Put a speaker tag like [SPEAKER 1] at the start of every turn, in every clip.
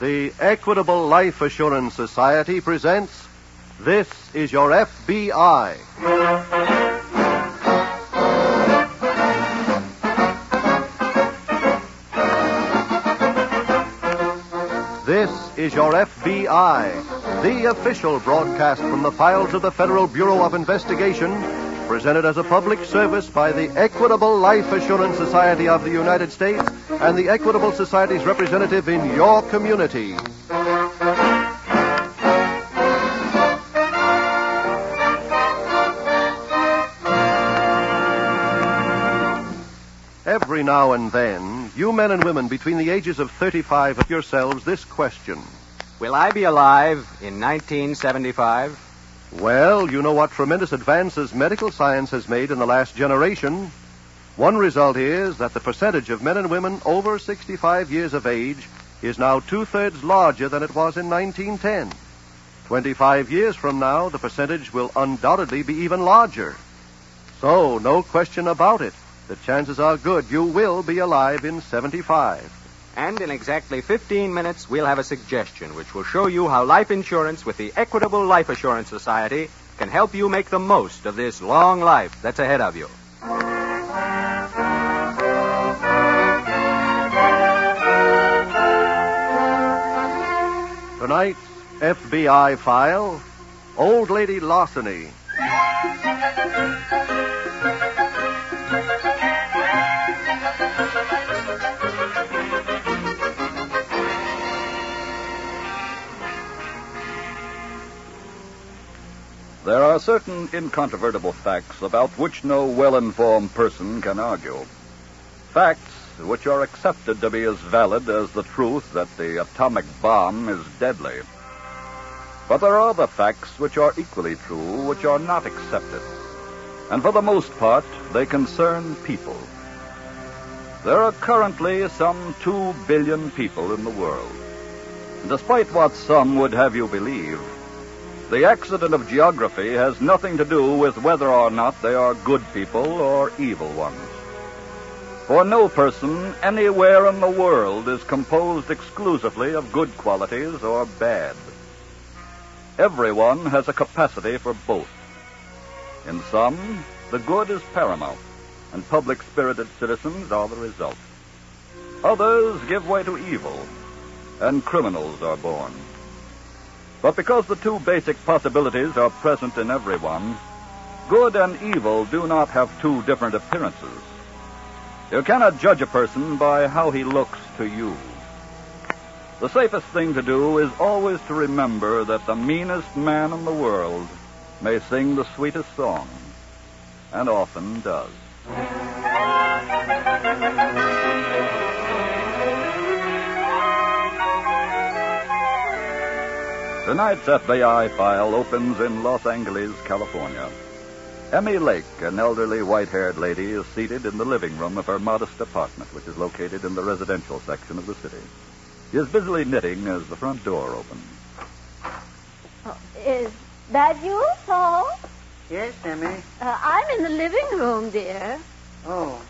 [SPEAKER 1] The Equitable Life Assurance Society presents This Is Your FBI. This is Your FBI, the official broadcast from the files of the Federal Bureau of Investigation, presented as a public service by the Equitable Life Assurance Society of the United States and the Equitable Society's representative in your community. Every now and then, you men and women between the ages of 35 ask yourselves this question.
[SPEAKER 2] Will I be alive in 1975?
[SPEAKER 1] Well, you know what tremendous advances medical science has made in the last generation. One result is that the percentage of men and women over 65 years of age is now 2/3 larger than it was in 1910. 25 years from now, the percentage will undoubtedly be even larger. So, no question about it. The chances are good you will be alive in 75.
[SPEAKER 2] And in exactly 15 minutes, we'll have a suggestion which will show you how life insurance with the Equitable Life Assurance Society can help you make the most of this long life that's ahead of you.
[SPEAKER 1] Tonight's FBI file, Old Lady Larceny.
[SPEAKER 3] There are certain incontrovertible facts about which no well-informed person can argue. Facts which are accepted to be as valid as the truth that the atomic bomb is deadly. But there are other facts which are equally true, which are not accepted. And for the most part, they concern people. There are currently some 2 billion people in the world. Despite what some would have you believe, the accident of geography has nothing to do with whether or not they are good people or evil ones. For no person anywhere in the world is composed exclusively of good qualities or bad. Everyone has a capacity for both. In some, the good is paramount, and public-spirited citizens are the result. Others give way to evil, and criminals are born. But because the two basic possibilities are present in everyone, good and evil do not have two different appearances. You cannot judge a person by how he looks to you. The safest thing to do is always to remember that the meanest man in the world may sing the sweetest song, and often does. Tonight's FBI file opens in Los Angeles, California. Emmy Lake, an elderly white-haired lady, is seated in the living room of her modest apartment, which is located in the residential section of the city. She is busily knitting as the front door opens.
[SPEAKER 4] Oh, is that you, Paul?
[SPEAKER 5] Yes, Emmy.
[SPEAKER 4] I'm in the living room, dear.
[SPEAKER 5] Oh.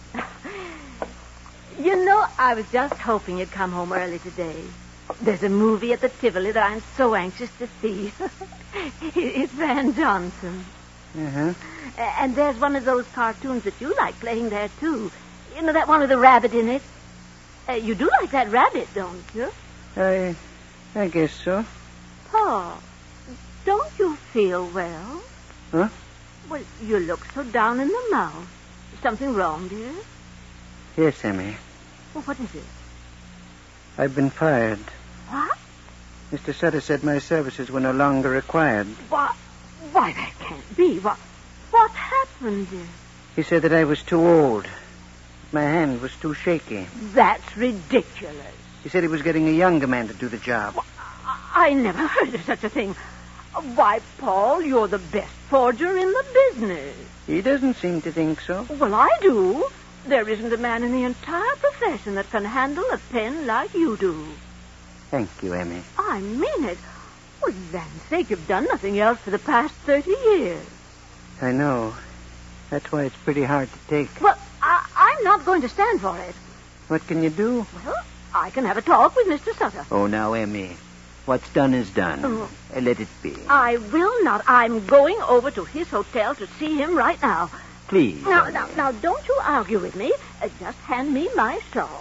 [SPEAKER 4] You know, I was just hoping you'd come home early today. There's a movie at the Tivoli that I'm so anxious to see. It's Van Johnson.
[SPEAKER 5] Uh-huh.
[SPEAKER 4] And there's one of those cartoons that you like playing there, too. You know, that one with the rabbit in it? You do like that rabbit, don't you?
[SPEAKER 5] I guess so.
[SPEAKER 4] Paul, don't you feel well?
[SPEAKER 5] Huh?
[SPEAKER 4] Well, you look so down in the mouth. Is something wrong, dear?
[SPEAKER 5] Yes, Emmy.
[SPEAKER 4] Well, what is it?
[SPEAKER 5] I've been fired.
[SPEAKER 4] What?
[SPEAKER 5] Mr. Sutter said my services were no longer required.
[SPEAKER 4] Why, that can't be. What happened, dear?
[SPEAKER 5] He said that I was too old. My hand was too shaky.
[SPEAKER 4] That's ridiculous.
[SPEAKER 5] He said he was getting a younger man to do the job.
[SPEAKER 4] Well, I never heard of such a thing. Why, Paul, you're the best forger in the business.
[SPEAKER 5] He doesn't seem to think so.
[SPEAKER 4] Well, I do. There isn't a man in the entire profession that can handle a pen like you do.
[SPEAKER 5] Thank you, Emmy.
[SPEAKER 4] I mean it. For land's sake, you've done nothing else for the past 30 years.
[SPEAKER 5] I know. That's why it's pretty hard to take.
[SPEAKER 4] Well, I'm not going to stand for it.
[SPEAKER 5] What can you do?
[SPEAKER 4] Well, I I can have a talk with Mr. Sutter.
[SPEAKER 5] Oh, now, Emmy, what's done is done.
[SPEAKER 4] Oh.
[SPEAKER 5] Let it be.
[SPEAKER 4] I will not. I'm going over to his hotel to see him right now.
[SPEAKER 5] Please.
[SPEAKER 4] Now, don't you argue with me. Just hand me my shawl.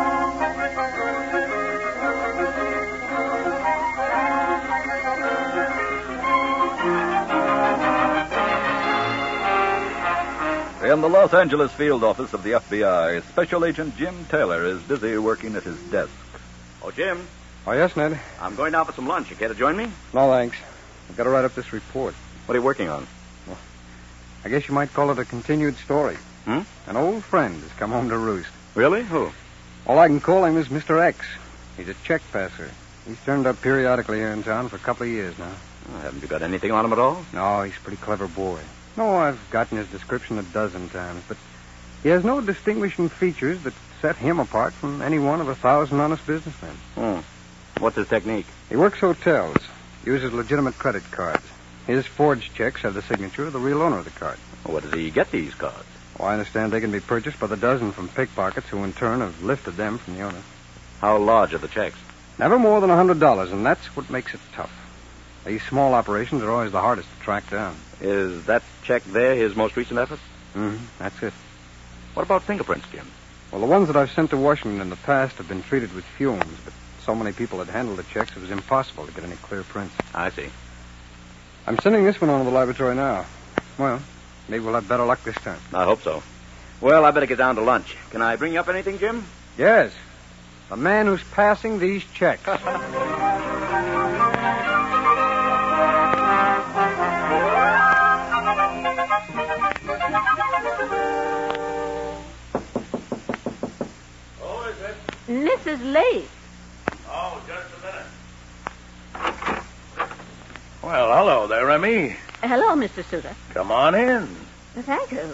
[SPEAKER 3] In the Los Angeles field office of the FBI, Special Agent Jim Taylor is busy working at his desk.
[SPEAKER 6] Oh, Jim,
[SPEAKER 7] Oh, yes, Ned?
[SPEAKER 6] I'm going down for some lunch. You care to join me?
[SPEAKER 7] No, thanks. I've got to write up this report.
[SPEAKER 6] What are you working on?
[SPEAKER 7] I guess you might call it a continued story.
[SPEAKER 6] Hmm?
[SPEAKER 7] An old friend has come home to roost.
[SPEAKER 6] Really? Who?
[SPEAKER 7] All I can call him is Mr. X. He's a check passer. He's turned up periodically here in town for a couple of years now.
[SPEAKER 6] Oh, haven't you got anything on him at all?
[SPEAKER 7] No, he's a pretty clever boy. No, I've gotten his description a dozen times, but he has no distinguishing features that set him apart from any one of 1,000 honest businessmen.
[SPEAKER 6] Hmm. What's his technique?
[SPEAKER 7] He works hotels, uses legitimate credit cards. His forged checks have the signature of the real owner of the card.
[SPEAKER 6] Well, where does he get these cards?
[SPEAKER 7] Oh, I understand they can be purchased by the dozen from pickpockets who in turn have lifted them from the owner.
[SPEAKER 6] How large are the checks?
[SPEAKER 7] Never more than $100, and that's what makes it tough. These small operations are always the hardest to track down.
[SPEAKER 6] Is that check there his most recent effort?
[SPEAKER 7] That's it.
[SPEAKER 6] What about fingerprints, Jim?
[SPEAKER 7] Well, the ones that I've sent to Washington in the past have been treated with fumes, but so many people had handled the checks it was impossible to get any clear prints.
[SPEAKER 6] I see.
[SPEAKER 7] I'm sending this one on to the laboratory now. Well, maybe we'll have better luck this time.
[SPEAKER 6] I hope so. Well, I better get down to lunch. Can I bring you up anything, Jim?
[SPEAKER 7] Yes. The man who's passing these checks.
[SPEAKER 4] Mrs. Lace.
[SPEAKER 8] Oh, just a minute. Well, hello there, Emmy.
[SPEAKER 4] Hello, Mr. Sutter.
[SPEAKER 8] Come on in.
[SPEAKER 4] Thank you.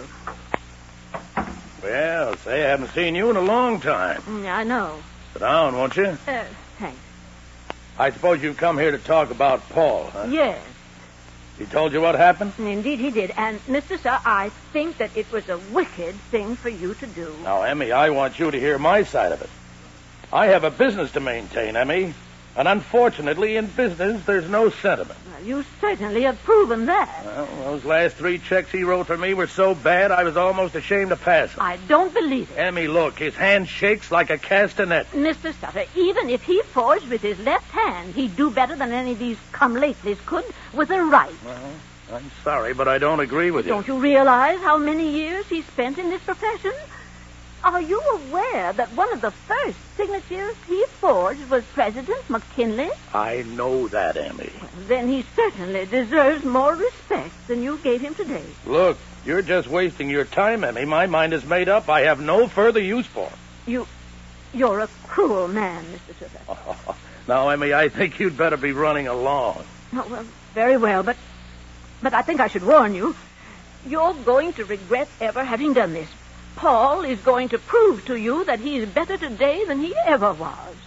[SPEAKER 8] Well, say, I haven't seen you in a long time.
[SPEAKER 4] I know.
[SPEAKER 8] Sit down, won't you?
[SPEAKER 4] Thanks.
[SPEAKER 8] I suppose you've come here to talk about Paul, huh?
[SPEAKER 4] Yes,
[SPEAKER 8] He told you what happened?
[SPEAKER 4] indeed he did. And, Mr. Sir, I think that it was a wicked thing for you to do.
[SPEAKER 8] Now, Emmy, I want you to hear my side of it. I have a business to maintain, Emmy. And unfortunately, in business, there's no sentiment.
[SPEAKER 4] Well, you certainly have proven that.
[SPEAKER 8] Well, those last 3 checks he wrote for me were so bad I was almost ashamed to pass them.
[SPEAKER 4] I don't believe it.
[SPEAKER 8] Emmy, look, his hand shakes like a castanet.
[SPEAKER 4] Mr. Sutter, even if he forged with his left hand, he'd do better than any of these come-latelys could with a right.
[SPEAKER 8] Well, I'm sorry, but I don't agree with you.
[SPEAKER 4] Don't you realize how many years he spent in this profession? Are you aware that one of the first signatures he forged was President McKinley?
[SPEAKER 8] I know that, Emmy.
[SPEAKER 4] Well, then he certainly deserves more respect than you gave him today.
[SPEAKER 8] Look, you're just wasting your time, Emmy. My mind is made up. I have no further use for him.
[SPEAKER 4] You're a cruel man, Mr. Sutter.
[SPEAKER 8] Now, Emmy, I think you'd better be running along.
[SPEAKER 4] Oh, well, very well, but I think I should warn you. You're going to regret ever having done this. Paul is going to prove to you that he is better today than he ever was.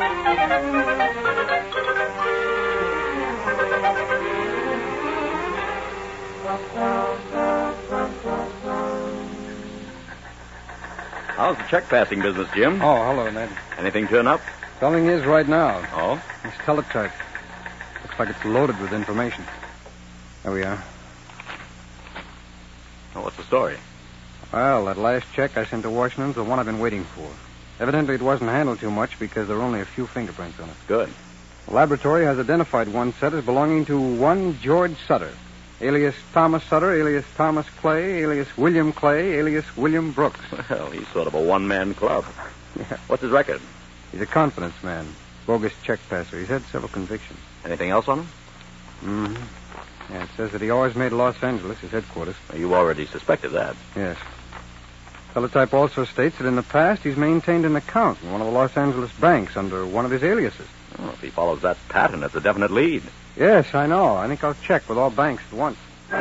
[SPEAKER 6] How's the check passing business, Jim?
[SPEAKER 7] Oh, hello, Ned.
[SPEAKER 6] Anything turn up?
[SPEAKER 7] Telling is right now.
[SPEAKER 6] Oh?
[SPEAKER 7] This teletype. Looks like it's loaded with information. There we are.
[SPEAKER 6] Well, what's the story?
[SPEAKER 7] Well, that last check I sent to Washington's the one I've been waiting for. Evidently, it wasn't handled too much because there are only a few fingerprints on it.
[SPEAKER 6] Good.
[SPEAKER 7] The laboratory has identified one set as belonging to one George Sutter, alias Thomas Sutter, alias Thomas Clay, alias William Clay, alias William Brooks.
[SPEAKER 6] Well, he's sort of a one-man club.
[SPEAKER 7] Yeah.
[SPEAKER 6] What's his record?
[SPEAKER 7] He's a confidence man, bogus check passer. He's had several convictions.
[SPEAKER 6] Anything else on him?
[SPEAKER 7] Mm-hmm. Yeah, it says that he always made Los Angeles his headquarters.
[SPEAKER 6] Well, you already suspected that.
[SPEAKER 7] Yes. Teletype also states that in the past he's maintained an account in one of the Los Angeles banks under one of his aliases.
[SPEAKER 6] Well, if he follows that pattern, it's a definite lead.
[SPEAKER 7] Yes, I know. I think I'll check with all banks at once.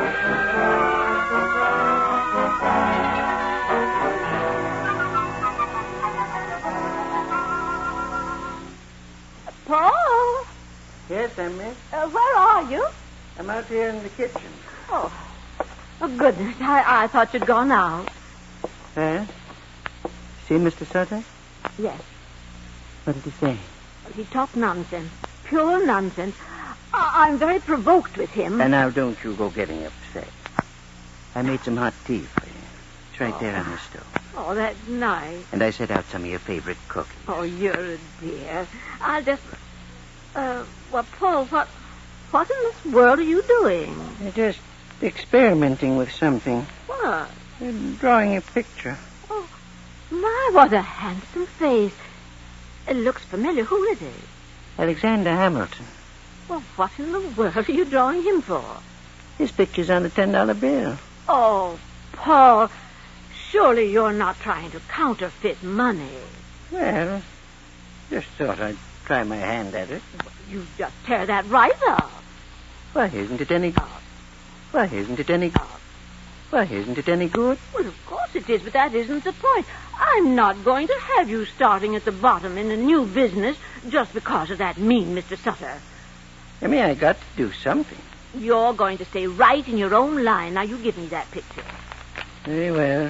[SPEAKER 4] Paul?
[SPEAKER 5] Yes, Emmy?
[SPEAKER 4] Where are you?
[SPEAKER 5] I'm out here in the kitchen.
[SPEAKER 4] Oh, goodness. I thought you'd gone out.
[SPEAKER 5] Huh? See Mr. Sutter?
[SPEAKER 4] Yes.
[SPEAKER 5] What did he say?
[SPEAKER 4] He talked nonsense. Pure nonsense. I'm very provoked with him.
[SPEAKER 5] And now don't you go getting upset. I made some hot tea for you. It's right there on the stove.
[SPEAKER 4] Oh, that's nice.
[SPEAKER 5] And I set out some of your favorite cookies.
[SPEAKER 4] Oh, you're a dear. I'll just... well, Paul, what in this world are you doing?
[SPEAKER 5] You're just experimenting with something.
[SPEAKER 4] What?
[SPEAKER 5] You're drawing a picture.
[SPEAKER 4] Oh, my, what a handsome face. It looks familiar. Who is it?
[SPEAKER 5] Alexander Hamilton.
[SPEAKER 4] Well, what in the world are you drawing him for?
[SPEAKER 5] His picture's on the $10 bill.
[SPEAKER 4] Oh, Paul, surely you're not trying to counterfeit money.
[SPEAKER 5] Well, just thought I'd try my hand at it.
[SPEAKER 4] You just tear that right up.
[SPEAKER 5] Why isn't it any good? Why isn't it any good? Why isn't it any good?
[SPEAKER 4] Well, of course it is, but that isn't the point. I'm not going to have you starting at the bottom in a new business just because of that mean Mr. Sutter.
[SPEAKER 5] I mean, I got to do something.
[SPEAKER 4] You're going to stay right in your own line. Now, you give me that picture.
[SPEAKER 5] Very well.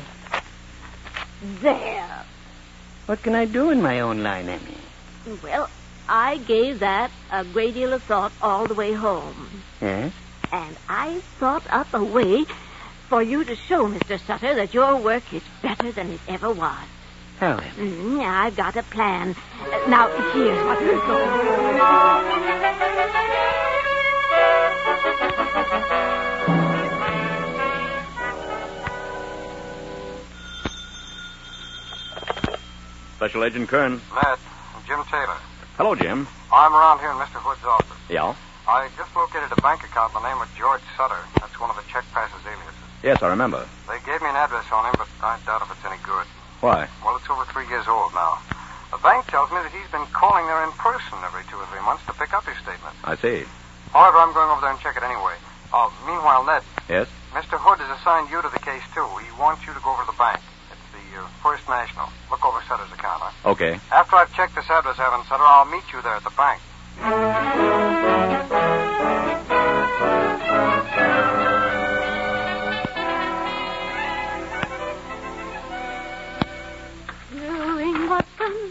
[SPEAKER 4] There.
[SPEAKER 5] What can I do in my own line, Emmy?
[SPEAKER 4] Well, I gave that a great deal of thought all the way home.
[SPEAKER 5] Yes?
[SPEAKER 4] And I thought up a way for you to show Mr. Sutter that your work is better than it ever was.
[SPEAKER 5] How, Emmy?
[SPEAKER 4] I've got a plan. Now, here's what we're going to do.
[SPEAKER 6] Special Agent Kern.
[SPEAKER 9] Matt, Jim Taylor.
[SPEAKER 6] Hello, Jim.
[SPEAKER 9] I'm around here in Mr. Hood's office.
[SPEAKER 6] Yeah?
[SPEAKER 9] I just located a bank account in the name of George Sutter. That's one of the check passes aliases.
[SPEAKER 6] Yes, I remember.
[SPEAKER 9] They gave me an address on him, but I doubt if it's any good.
[SPEAKER 6] Why?
[SPEAKER 9] Well, it's over 3 years old now. The bank tells me that he's been calling there in person every 2 or 3 months to pick up his statement.
[SPEAKER 6] I see.
[SPEAKER 9] However, I'm going over there and check it anyway. Meanwhile, Ned.
[SPEAKER 6] Yes?
[SPEAKER 9] Mr. Hood has assigned you to the case, too. He wants you to go over to the bank. It's the First National. Look over Sutter's account, huh?
[SPEAKER 6] Okay.
[SPEAKER 9] After I've checked this address, Evan Sutter, I'll meet you there at the bank.
[SPEAKER 4] Doing what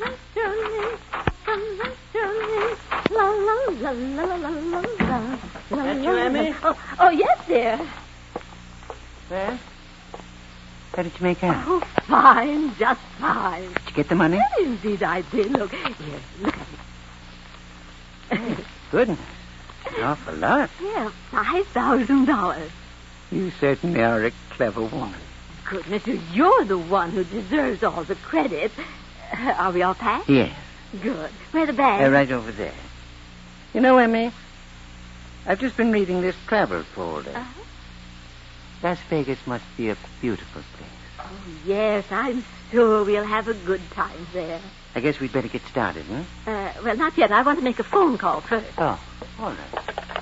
[SPEAKER 4] la la la la la la la la.
[SPEAKER 5] That you, Emmy?
[SPEAKER 4] Oh, yes, dear.
[SPEAKER 5] Well, how did you make out?
[SPEAKER 4] Oh, fine, just fine.
[SPEAKER 5] Did you get the money?
[SPEAKER 4] Well, indeed I did. Look, here, look at it.
[SPEAKER 5] Goodness. An awful lot.
[SPEAKER 4] Yeah, $5,000.
[SPEAKER 5] You certainly are a clever woman.
[SPEAKER 4] Goodness, you're the one who deserves all the credit. Are we all packed?
[SPEAKER 5] Yes.
[SPEAKER 4] Good. Where are the bags?
[SPEAKER 5] Right over there. You know, Emmy, I've just been reading this travel folder.
[SPEAKER 4] Uh-huh.
[SPEAKER 5] Las Vegas must be a beautiful place.
[SPEAKER 4] Oh, yes, I'm sure we'll have a good time there.
[SPEAKER 5] I guess we'd better get started, huh?
[SPEAKER 4] Well, not yet. I want to make a phone call first.
[SPEAKER 5] Oh, all right.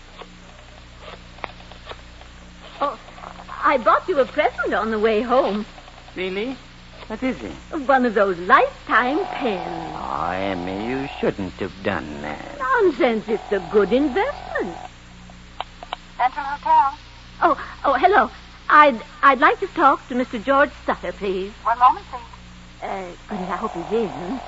[SPEAKER 4] Oh, I bought you a present on the way home.
[SPEAKER 5] Really? What is it?
[SPEAKER 4] One of those lifetime pens.
[SPEAKER 5] Oh, Emmy, you shouldn't have done that.
[SPEAKER 4] Nonsense. It's a good investment.
[SPEAKER 10] Central Hotel.
[SPEAKER 4] Oh, hello. I'd like to talk to Mr. George Sutter, please.
[SPEAKER 10] 1 moment, please.
[SPEAKER 4] Goodness, I hope he's in.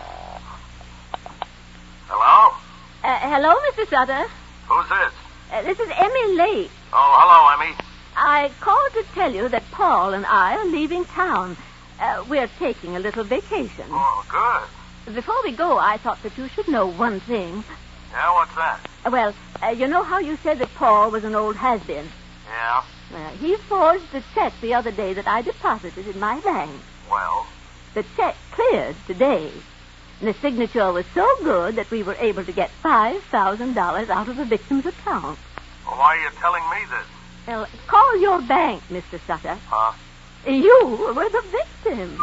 [SPEAKER 9] Hello?
[SPEAKER 4] Hello, Mr. Sutter.
[SPEAKER 9] Who's this?
[SPEAKER 4] This is Emmy Lake.
[SPEAKER 9] Oh, hello, Emmy.
[SPEAKER 4] I called to tell you that Paul and I are leaving town. We're taking a little vacation.
[SPEAKER 9] Oh, good.
[SPEAKER 4] Before we go, I thought that you should know one thing.
[SPEAKER 9] Yeah, what's that?
[SPEAKER 4] Well, you know how you said that Paul was an old has-been?
[SPEAKER 9] Yeah?
[SPEAKER 4] He forged a check the other day that I deposited in my bank.
[SPEAKER 9] Well?
[SPEAKER 4] The check cleared today. And the signature was so good that we were able to get $5,000 out of the victim's account.
[SPEAKER 9] Well, why are you telling me this?
[SPEAKER 4] Well, call your bank, Mr. Sutter.
[SPEAKER 9] Huh?
[SPEAKER 4] You were the victim.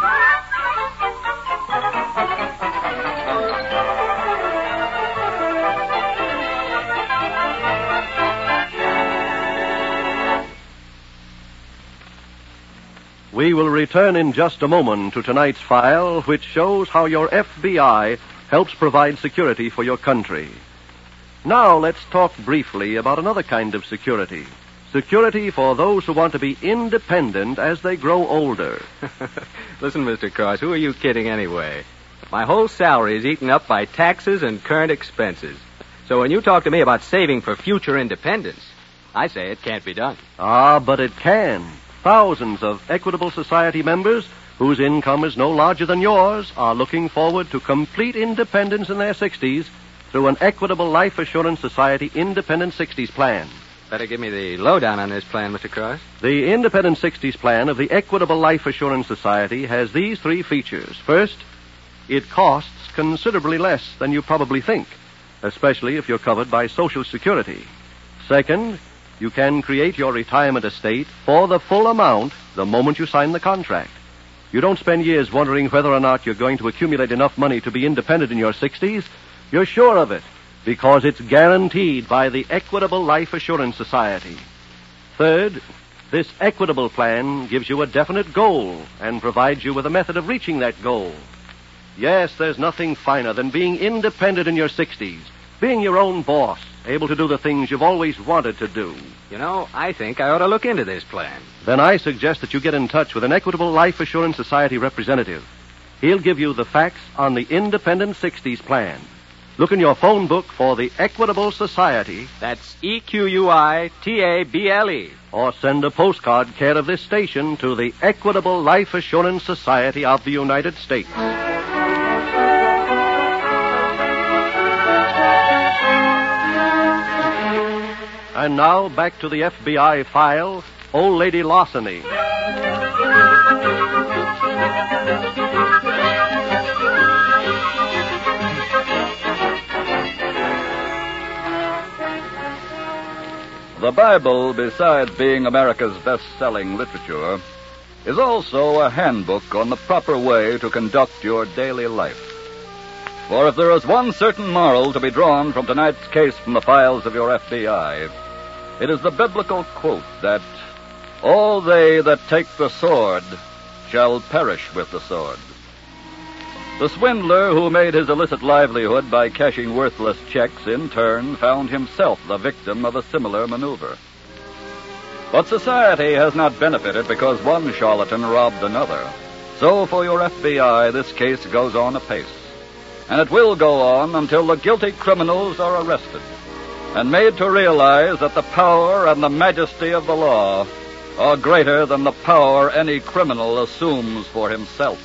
[SPEAKER 1] We will return in just a moment to tonight's file, which shows how your FBI helps provide security for your country. Now let's talk briefly about another kind of security. Security for those who want to be independent as they grow older.
[SPEAKER 2] Listen, Mr. Cross, who are you kidding anyway? My whole salary is eaten up by taxes and current expenses. So when you talk to me about saving for future independence, I say it can't be done.
[SPEAKER 1] Ah, but it can. Thousands of Equitable Society members whose income is no larger than yours are looking forward to complete independence in their 60s through an Equitable Life Assurance Society Independent 60s plan.
[SPEAKER 2] Better give me the lowdown on this plan, Mr. Cross.
[SPEAKER 1] The Independent 60s plan of the Equitable Life Assurance Society has these 3 features. First, it costs considerably less than you probably think, especially if you're covered by Social Security. Second, you can create your retirement estate for the full amount the moment you sign the contract. You don't spend years wondering whether or not you're going to accumulate enough money to be independent in your 60s. You're sure of it because it's guaranteed by the Equitable Life Assurance Society. Third, this Equitable plan gives you a definite goal and provides you with a method of reaching that goal. Yes, there's nothing finer than being independent in your 60s, being your own boss, able to do the things you've always wanted to do.
[SPEAKER 2] You know, I think I ought to look into this plan.
[SPEAKER 1] Then I suggest that you get in touch with an Equitable Life Assurance Society representative. He'll give you the facts on the Independent 60s plan. Look in your phone book for the Equitable Society.
[SPEAKER 2] That's EQUITABLE.
[SPEAKER 1] Or send a postcard care of this station to the Equitable Life Assurance Society of the United States. And now, back to the FBI file, Old Lady Larceny.
[SPEAKER 3] The Bible, besides being America's best-selling literature, is also a handbook on the proper way to conduct your daily life. For if there is one certain moral to be drawn from tonight's case from the files of your FBI, it is the biblical quote that all they that take the sword shall perish with the sword. The swindler who made his illicit livelihood by cashing worthless checks in turn found himself the victim of a similar maneuver. But society has not benefited because one charlatan robbed another. So for your FBI, this case goes on apace. And it will go on until the guilty criminals are arrested and made to realize that the power and the majesty of the law are greater than the power any criminal assumes for himself.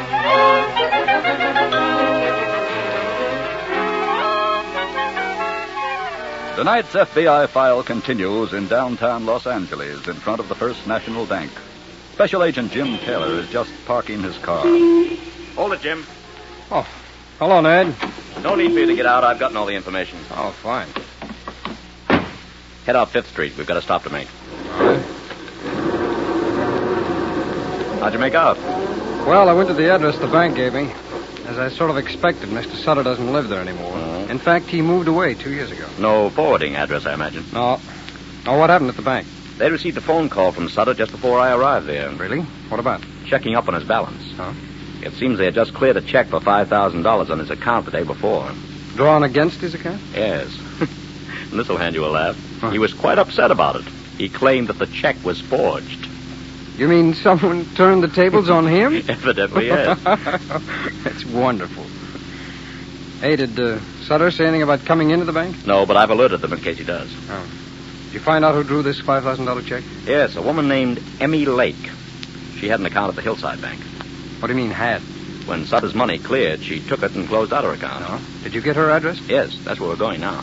[SPEAKER 3] Tonight's FBI file continues in downtown Los Angeles in front of the First National Bank. Special Agent Jim Taylor is just parking his car.
[SPEAKER 6] Hold it, Jim.
[SPEAKER 7] Oh, hello, Ned.
[SPEAKER 6] No need for you to get out. I've gotten all the information.
[SPEAKER 7] Oh, fine.
[SPEAKER 6] Head out 5th Street. We've got a stop to make. How'd you make out?
[SPEAKER 7] Well, I went to the address the bank gave me. As I sort of expected, Mr. Sutter doesn't live there anymore.
[SPEAKER 6] Mm-hmm.
[SPEAKER 7] In fact, he moved away 2 years ago.
[SPEAKER 6] No forwarding address, I imagine.
[SPEAKER 7] No. Oh, what happened at the bank?
[SPEAKER 6] They received a phone call from Sutter just before I arrived there.
[SPEAKER 7] Really? What about?
[SPEAKER 6] Checking up on his balance.
[SPEAKER 7] Huh?
[SPEAKER 6] It seems they had just cleared a check for $5,000 on his account the day before.
[SPEAKER 7] Drawn against his account?
[SPEAKER 6] Yes. And this'll hand you a laugh.
[SPEAKER 7] Huh.
[SPEAKER 6] He was quite upset about it. He claimed that the check was forged.
[SPEAKER 7] You mean someone turned the tables on him?
[SPEAKER 6] Evidently, yes.
[SPEAKER 7] That's wonderful. Hey, did Sutter say anything about coming into the bank?
[SPEAKER 6] No, but I've alerted them in case he does.
[SPEAKER 7] Oh. Did you find out who drew this $5,000 check?
[SPEAKER 6] Yes, a woman named Emmy Lake. She had an account at the Hillside Bank.
[SPEAKER 7] What do you mean, had?
[SPEAKER 6] When Sutter's money cleared, she took it and closed out her account.
[SPEAKER 7] Oh. Did you get her address?
[SPEAKER 6] Yes, that's where we're going now.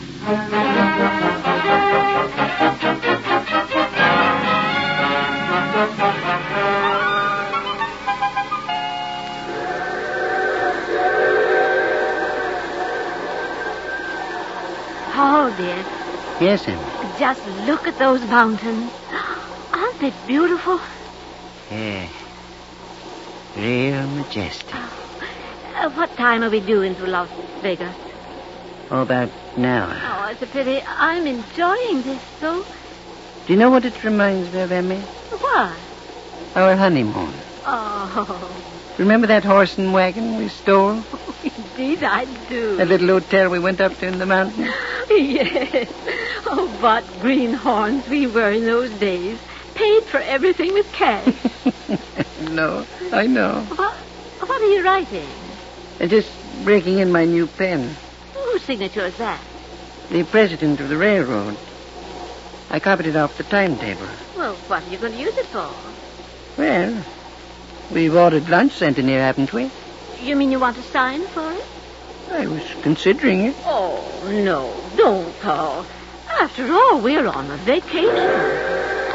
[SPEAKER 4] Paul, dear,
[SPEAKER 5] Yes, Emmy.
[SPEAKER 4] just look at those mountains. Aren't they beautiful?
[SPEAKER 5] Yeah. Real majestic.
[SPEAKER 4] What time are we due into Las Vegas?
[SPEAKER 5] Oh, about an hour.
[SPEAKER 4] Oh, it's a pity. I'm enjoying this so.
[SPEAKER 5] Do you know what it reminds me of, Emmy?
[SPEAKER 4] What?
[SPEAKER 5] Our honeymoon.
[SPEAKER 4] Oh,
[SPEAKER 5] Remember that horse and wagon we stole?
[SPEAKER 4] indeed I do.
[SPEAKER 5] That little hotel we went up to in the mountains?
[SPEAKER 4] Yes. Oh, what greenhorns we were in those days. Paid for everything with cash.
[SPEAKER 5] No, I know.
[SPEAKER 4] What are you writing?
[SPEAKER 5] Just breaking in my new pen.
[SPEAKER 4] Whose signature is that?
[SPEAKER 5] The president of the railroad. I copied it off the timetable.
[SPEAKER 4] Well, what are you going to use it for?
[SPEAKER 5] Well, we've ordered lunch sent in here, haven't we?
[SPEAKER 4] You mean you want to sign for it?
[SPEAKER 5] I was considering it.
[SPEAKER 4] Oh, no. Don't, Paul. After all, we're on a vacation.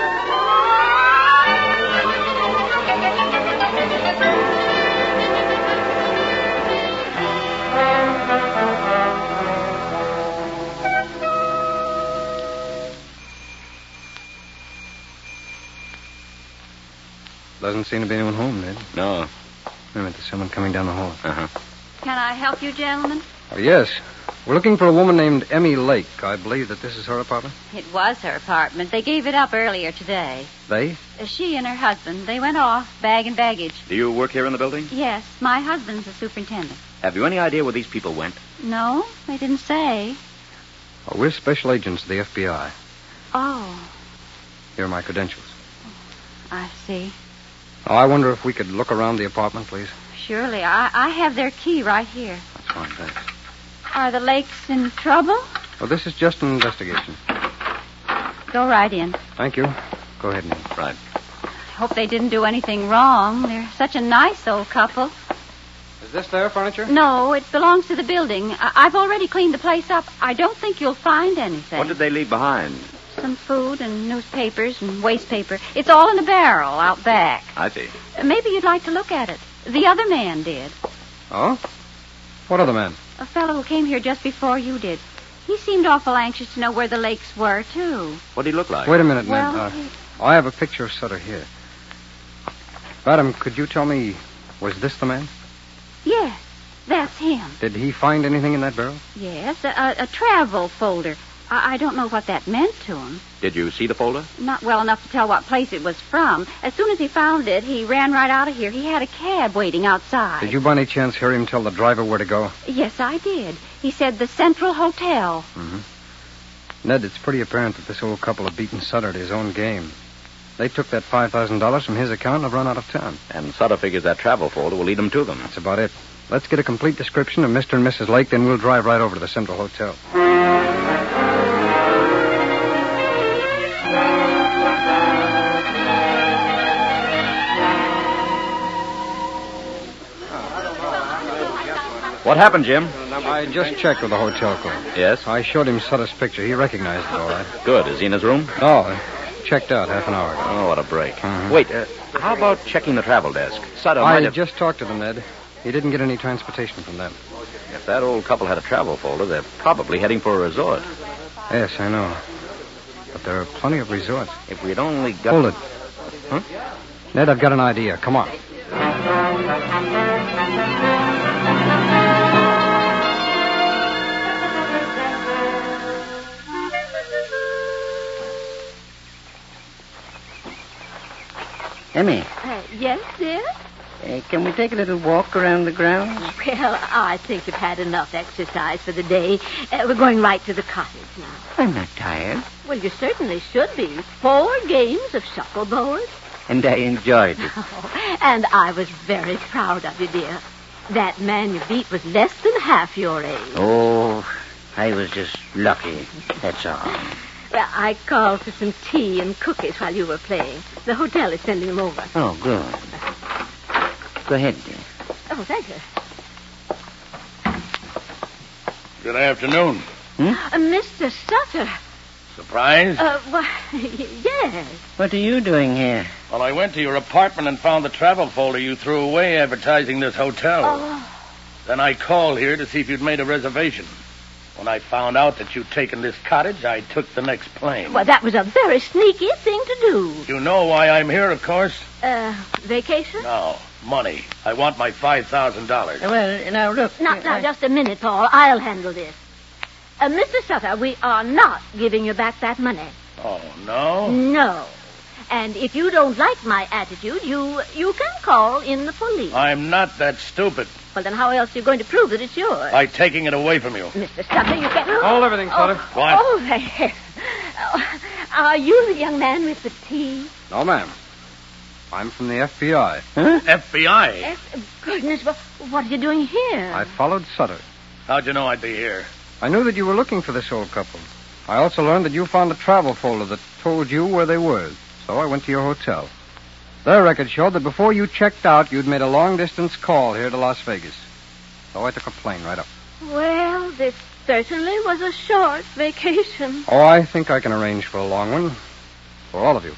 [SPEAKER 7] Doesn't seem to be anyone home, Ned.
[SPEAKER 6] No.
[SPEAKER 7] Wait a minute, there's someone coming down the hall.
[SPEAKER 6] Uh-huh.
[SPEAKER 10] Can I help you, gentlemen?
[SPEAKER 7] Oh, yes. We're looking for a woman named Emmy Lake. I believe that this is her apartment.
[SPEAKER 10] It was her apartment. They gave it up earlier today.
[SPEAKER 7] They?
[SPEAKER 10] She and her husband, they went off, bag and baggage.
[SPEAKER 6] Do you work here in the building?
[SPEAKER 10] Yes, my husband's the superintendent.
[SPEAKER 6] Have you any idea where these people went?
[SPEAKER 10] No, they didn't say.
[SPEAKER 7] Oh, we're special agents of the FBI.
[SPEAKER 10] Oh,
[SPEAKER 7] Here are my credentials.
[SPEAKER 10] I see.
[SPEAKER 7] Oh, I wonder if we could look around the apartment, please.
[SPEAKER 10] Surely. I have their key right here.
[SPEAKER 7] That's fine, thanks.
[SPEAKER 10] Are the Lakes in trouble?
[SPEAKER 7] Well, this is just an investigation.
[SPEAKER 10] Go right in.
[SPEAKER 7] Thank you. Go ahead, Ned.
[SPEAKER 6] Right.
[SPEAKER 10] Hope they didn't do anything wrong. They're such a nice old couple.
[SPEAKER 7] Is this their furniture?
[SPEAKER 10] No, it belongs to the building. I've already cleaned the place up. I don't think you'll find anything.
[SPEAKER 6] What did they leave behind?
[SPEAKER 10] Some food and newspapers and waste paper. It's all in a barrel out back.
[SPEAKER 6] I see.
[SPEAKER 10] Maybe you'd like to look at it. The other man did.
[SPEAKER 7] Oh? What other man?
[SPEAKER 10] A fellow who came here just before you did. He seemed awful anxious to know where the Lakes were, too.
[SPEAKER 6] What did he look like?
[SPEAKER 7] Wait a minute,
[SPEAKER 10] Well,
[SPEAKER 7] Ned. I have a picture of Sutter here. Madam, could you tell me, was this the man?
[SPEAKER 10] Yes, that's him.
[SPEAKER 7] Did he find anything in that barrel?
[SPEAKER 10] Yes, a travel folder. I don't know what that meant to him.
[SPEAKER 6] Did you see the folder?
[SPEAKER 10] Not well enough to tell what place it was from. As soon as he found it, he ran right out of here. He had a cab waiting outside.
[SPEAKER 7] Did you by any chance hear him tell the driver where to go?
[SPEAKER 10] Yes, I did. He said the Central Hotel.
[SPEAKER 7] Mm-hmm. Ned, it's pretty apparent that this old couple have beaten Sutter at his own game. They took that $5,000 from his account and have run out of town.
[SPEAKER 6] And Sutter figures that travel folder will lead them to them.
[SPEAKER 7] That's about it. Let's get a complete description of Mr. and Mrs. Lake, then we'll drive right over to the Central Hotel.
[SPEAKER 6] What happened, Jim?
[SPEAKER 7] I just checked with the hotel clerk.
[SPEAKER 6] Yes?
[SPEAKER 7] I showed him Sutter's picture. He recognized it all right.
[SPEAKER 6] Good. Is he in his room?
[SPEAKER 7] No, checked out half an hour ago.
[SPEAKER 6] Oh, what a break.
[SPEAKER 7] Mhm.
[SPEAKER 6] Wait, how about checking the travel desk? Sutter
[SPEAKER 7] I
[SPEAKER 6] might have...
[SPEAKER 7] just talked to them, Ned. He didn't get any transportation from them.
[SPEAKER 6] If that old couple had a travel folder, they're probably heading for a resort.
[SPEAKER 7] Yes, I know. But there are plenty of resorts.
[SPEAKER 6] If we'd only got...
[SPEAKER 7] Hold it.
[SPEAKER 6] Huh?
[SPEAKER 7] Ned, I've got an idea. Come on.
[SPEAKER 5] Emmy,
[SPEAKER 4] Yes, dear?
[SPEAKER 5] can we take a little walk around the grounds?
[SPEAKER 4] Well, I think you've had enough exercise for the day. We're going right to the cottage now.
[SPEAKER 5] I'm not tired.
[SPEAKER 4] Well, you certainly should be. 4 games of shuffleboard.
[SPEAKER 5] And I enjoyed it.
[SPEAKER 4] Oh, and I was very proud of you, dear. That man you beat was less than half your age.
[SPEAKER 5] Oh, I was just lucky. That's all.
[SPEAKER 4] Well, I called for some tea and cookies while you were playing. The hotel is sending them over.
[SPEAKER 5] Oh, good. Go ahead, dear.
[SPEAKER 4] Oh, thank you.
[SPEAKER 8] Good afternoon.
[SPEAKER 4] Mr. Sutter.
[SPEAKER 8] Surprised?
[SPEAKER 4] Why, yes.
[SPEAKER 5] What are you doing here?
[SPEAKER 8] Well, I went to your apartment and found the travel folder you threw away advertising this hotel.
[SPEAKER 4] Oh.
[SPEAKER 8] Then I called here to see if you'd made a reservation. When I found out that you'd taken this cottage, I took the next plane.
[SPEAKER 4] Well, that was a very sneaky thing to do.
[SPEAKER 8] You know why I'm here, of course?
[SPEAKER 4] Vacation?
[SPEAKER 8] No, money. I want my $5,000.
[SPEAKER 5] Well, now, look.
[SPEAKER 4] Now, just a minute, Paul. I'll handle this. Mr. Sutter, we are not giving you back that money.
[SPEAKER 8] Oh, no?
[SPEAKER 4] No. And if you don't like my attitude, you can call in the police.
[SPEAKER 8] I'm not that stupid.
[SPEAKER 4] Well, then how else are you going to prove that it's yours?
[SPEAKER 8] By taking it away from you.
[SPEAKER 4] Mr. Sutter, you can't...
[SPEAKER 7] Hold everything, Sutter.
[SPEAKER 8] What?
[SPEAKER 4] Oh, yes. Are you the young man with the tea?
[SPEAKER 7] No, ma'am. I'm from the FBI.
[SPEAKER 10] Huh?
[SPEAKER 8] FBI?
[SPEAKER 4] Goodness, what are you doing here?
[SPEAKER 7] I followed Sutter.
[SPEAKER 8] How'd you know I'd be here?
[SPEAKER 7] I knew that you were looking for this old couple. I also learned that you found a travel folder that told you where they were. So I went to your hotel. Their record showed that before you checked out, you'd made a long-distance call here to Las Vegas. So I took a plane right up.
[SPEAKER 4] Well, this certainly was a short vacation.
[SPEAKER 7] Oh, I think I can arrange for a long one. For all of you.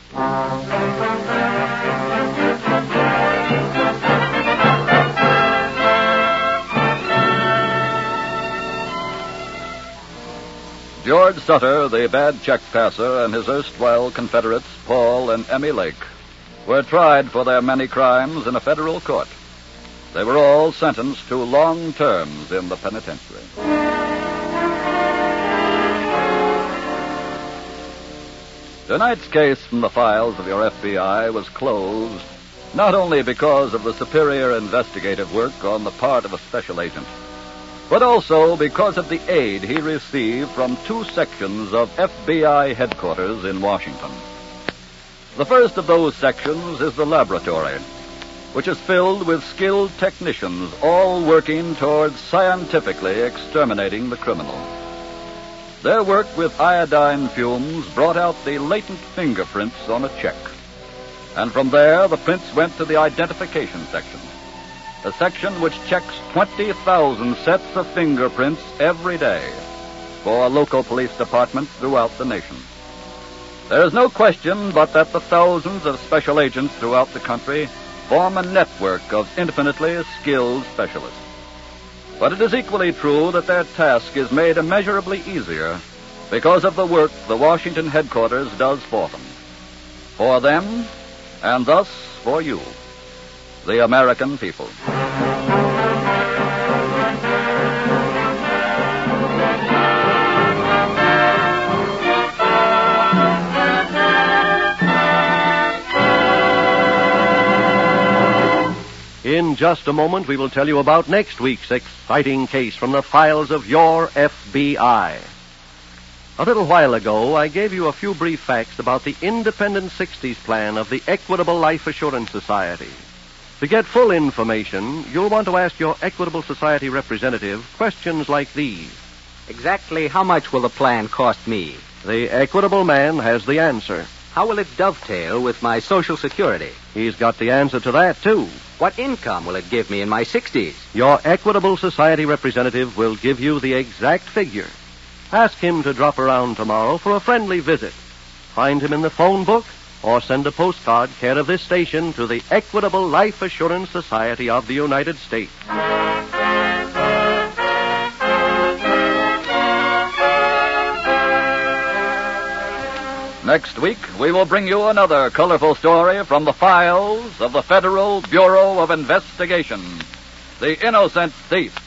[SPEAKER 3] George Sutter, the bad check passer, and his erstwhile Confederates, Paul and Emmy Lake, were tried for their many crimes in a federal court. They were all sentenced to long terms in the penitentiary. Tonight's case from the files of your FBI was closed not only because of the superior investigative work on the part of a special agent, but also because of the aid he received from two sections of FBI headquarters in Washington. The first of those sections is the laboratory, which is filled with skilled technicians, all working towards scientifically exterminating the criminal. Their work with iodine fumes brought out the latent fingerprints on a check. And from there, the prints went to the identification section, a section which checks 20,000 sets of fingerprints every day for local police departments throughout the nation. There is no question but that the thousands of special agents throughout the country form a network of infinitely skilled specialists. But it is equally true that their task is made immeasurably easier because of the work the Washington headquarters does for them. For them, and thus for you, the American people.
[SPEAKER 1] In just a moment, we will tell you about next week's exciting case from the files of your FBI. A little while ago, I gave you a few brief facts about the Independent 60s plan of the Equitable Life Assurance Society. To get full information, you'll want to ask your Equitable Society representative questions like these.
[SPEAKER 2] Exactly how much will the plan cost me?
[SPEAKER 1] The Equitable man has the answer.
[SPEAKER 2] How will it dovetail with my Social Security?
[SPEAKER 1] He's got the answer to that, too.
[SPEAKER 2] What income will it give me in my 60s?
[SPEAKER 1] Your Equitable Society representative will give you the exact figure. Ask him to drop around tomorrow for a friendly visit. Find him in the phone book or send a postcard care of this station to the Equitable Life Assurance Society of the United States.
[SPEAKER 3] Next week, we will bring you another colorful story from the files of the Federal Bureau of Investigation, The Innocent Thief.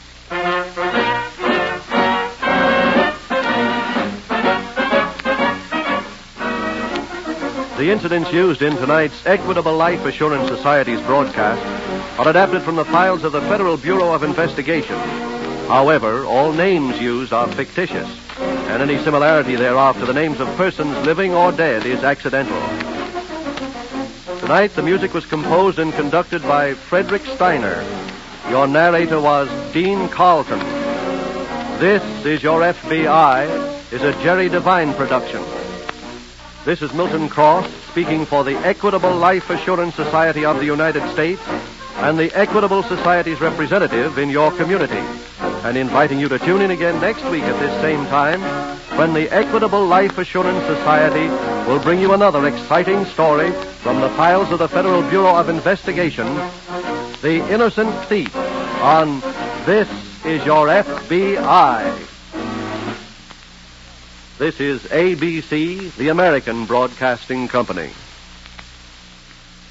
[SPEAKER 1] The incidents used in tonight's Equitable Life Assurance Society's broadcast are adapted from the files of the Federal Bureau of Investigation. However, all names used are fictitious, and any similarity thereof to the names of persons living or dead is accidental. Tonight, the music was composed and conducted by Frederick Steiner. Your narrator was Dean Carlton. This is Your FBI is a Jerry Devine production. This is Milton Cross speaking for the Equitable Life Assurance Society of the United States and the Equitable Society's representative in your community, and inviting you to tune in again next week at this same time when the Equitable Life Assurance Society will bring you another exciting story from the files of the Federal Bureau of Investigation, The Innocent Thief, on This is Your FBI. This is ABC, the American Broadcasting Company.